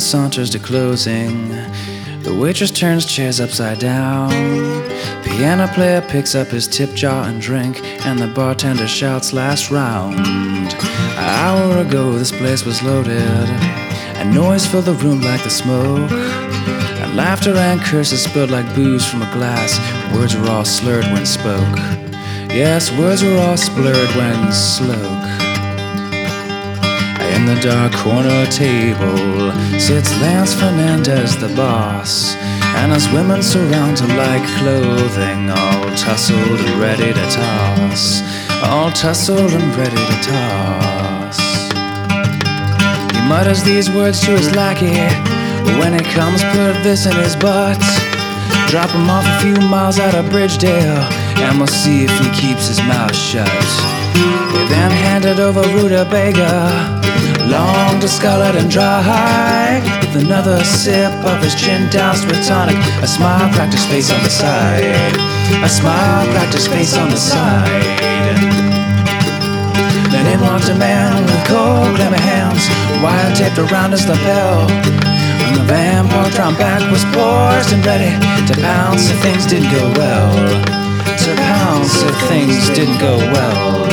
saunters to closing. The waitress turns chairs upside down. Piano player picks up his tip jar and drink, and the bartender shouts last round. An hour ago this place was loaded, and noise filled the room like the smoke, and laughter and curses spilled like booze from a glass. Words were all slurred when spoke. Yes, words were all blurred when spoke. In the dark corner table sits Lance Fernandez, the boss, and his women surround him like clothing, all tussled and ready to toss, all tussled and ready to toss. He mutters these words to his lackey. When he comes, put this in his butt. Drop him off a few miles out of Bridgedale, and we'll see if he keeps his mouth shut. He then handed over rutabaga, long, discolored and dry, with another sip of his gin doused with tonic. A smile cracked his face on the side. A smile cracked his face on the side. Then in walked a man with cold, clammy hands, wire taped around his lapel. And the van parked round back was poised and ready to pounce if things didn't go well. To pounce if things didn't go well.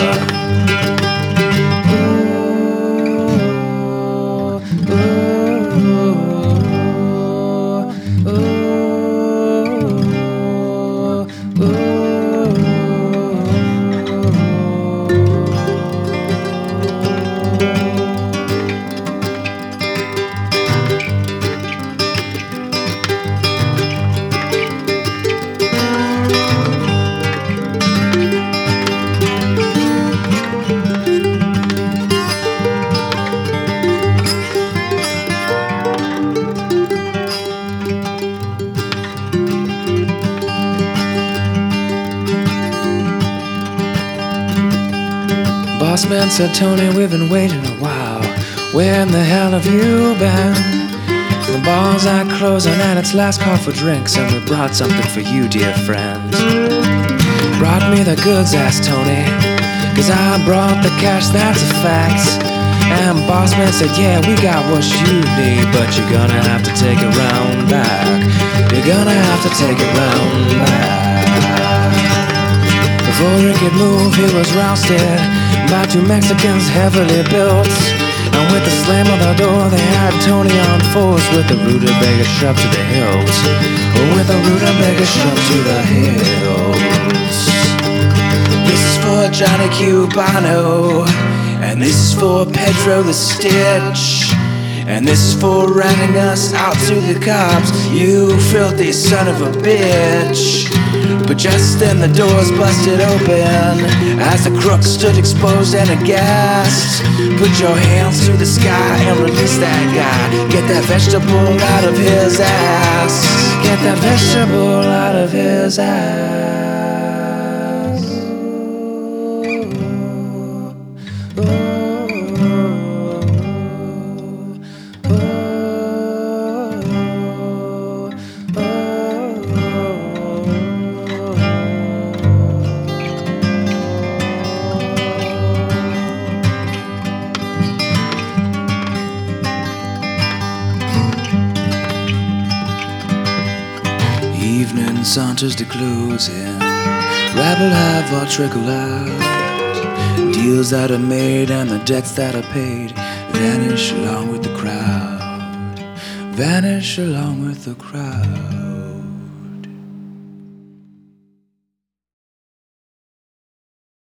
Boss man said, Tony, we've been waiting a while. Where in the hell have you been? The bars are closing and it's last call for drinks, and we brought something for you, dear friend. Brought me the goods, asked Tony, 'cause I brought the cash, that's a fact. And boss man said, yeah, we got what you need, but you're gonna have to take it round back. You're gonna have to take it round back. Before he could move, he was rousted by two Mexicans heavily built, and with the slam of the door they had Tony on force with the rutabaga shoved to the hilt. Oh, with the rutabaga shoved to the hilt. This is for Johnny Cubano, and this is for Pedro the Stitch, and this is for ratting us out to the cops, you filthy son of a bitch. But just then the doors busted open as the crook stood exposed and aghast. Put your hands to the sky and release that guy. Get that vegetable out of his ass. Get that vegetable out of his ass. Evening saunters to closing, rabble have all trickle out. Deals that are made and the debts that are paid vanish along with the crowd. Vanish along with the crowd.